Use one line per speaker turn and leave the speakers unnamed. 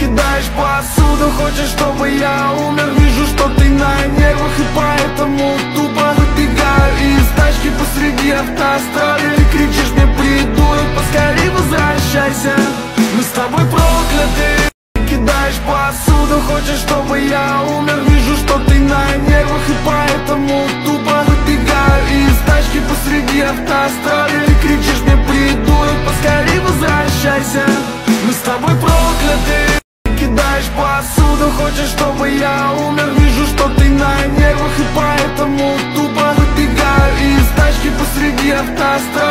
кидаешь посуду, хочешь, чтобы я умер. Вижу, что ты на нервах, и поэтому тупо выбегаю из тачки посреди автострады. Ты кричишь мне: придурок, поскорей возвращайся, мы с тобой прокляты. Кидаешь посуду, хочешь, чтобы я умер. Вижу, что ты на нервах, и поэтому тупо выбегаю из тачки посреди автострады. Ты кричишь мне: придурок, поскорей возвращайся, мы с тобой прокляты. Кидаешь посуду, хочешь, чтобы я умер. Вижу, что ты на нервах, и поэтому тупо выбегаю из тачки посреди автострады.